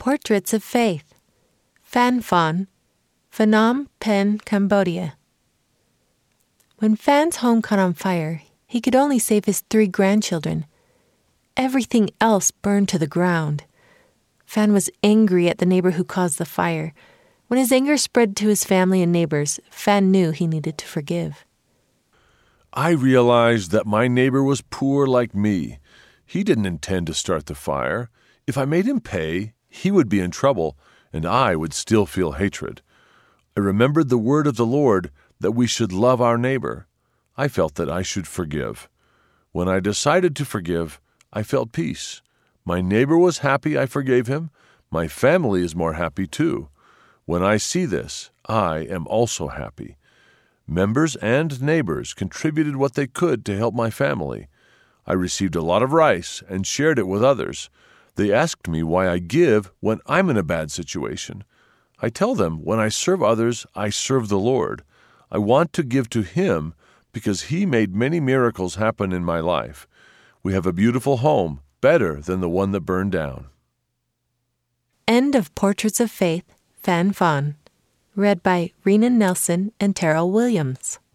Portraits of Faith, Phan Phon, Phnom Penh, Cambodia. When Phan's home caught on fire, he could only save his 3 grandchildren. Everything else burned to the ground. Phan was angry at the neighbor who caused the fire. When his anger spread to his family and neighbors, Phan knew he needed to forgive. I realized that my neighbor was poor like me. He didn't intend to start the fire. If I made him pay, he would be in trouble, and I would still feel hatred. I remembered the word of the Lord that we should love our neighbor. I felt that I should forgive. When I decided to forgive, I felt peace. My neighbor was happy I forgave him. My family is more happy too. When I see this, I am also happy. Members and neighbors contributed what they could to help my family. I received a lot of rice and shared it with others. They asked me why I give when I'm in a bad situation. I tell them when I serve others, I serve the Lord. I want to give to Him because He made many miracles happen in my life. We have a beautiful home, better than the one that burned down. End of Portraits of Faith, Phan Phon. Read by Rena Nelson and Terrell Williams.